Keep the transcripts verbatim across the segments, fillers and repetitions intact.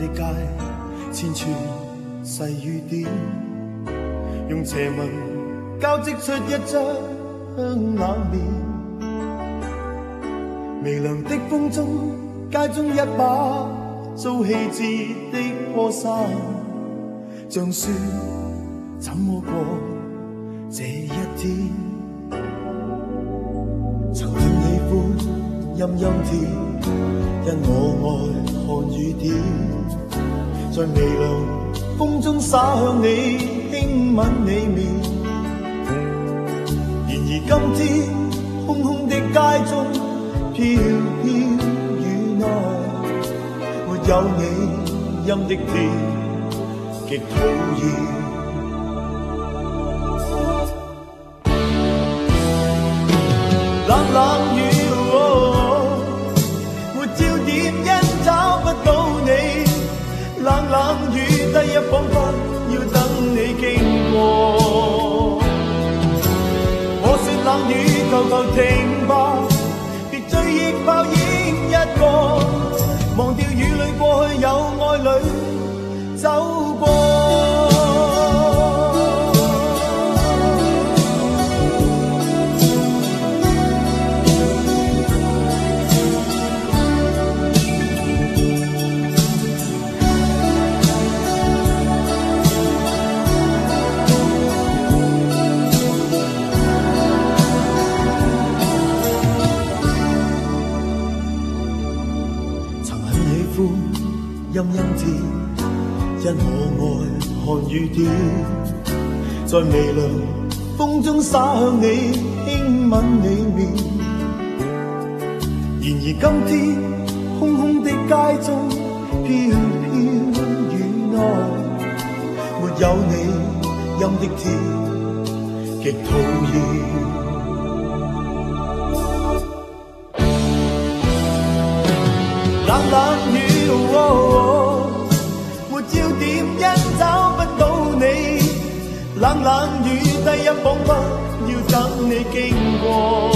的街，千串细雨点，用斜纹交织出一张冷面。微凉的风中，街中一把遭弃置的破衫，像说怎么过这一天。曾很喜欢阴阴天，因我爱看雨點，在微涼風中灑向你，輕吻你面。然而今天空空的街中，飄飄雨內，沒有你陰的天，極討厭。冷冷雨。冷冷雨低一彷彿要等你經過，我說冷雨求求停吧，別追憶泡影一個，忘掉雨裏過去有愛侶走過。陰陰天，因我愛看雨點，在微涼風中灑向你，輕吻你面。然而今天空空的街中，飄飄雨內，沒有你陰的天，極討厭。冷冷雨。哦哦、沒焦點因找不到你，冷冷雨低一彷彿要等你經過。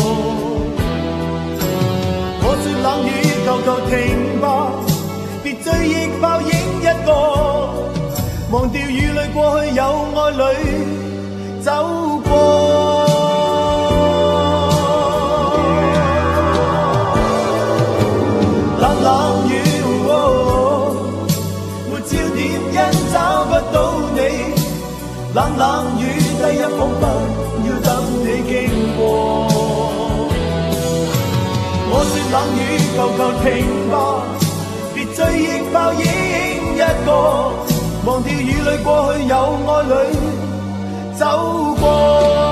我說冷雨求求停吧，別追憶泡影一個，忘掉雨裏過去有愛侶走過。冷冷雨找不到你，冷冷雨低一彷彿要等你經過。我說冷雨求求停吧，別追憶泡影一個，忘掉雨裏過去有愛侶走過。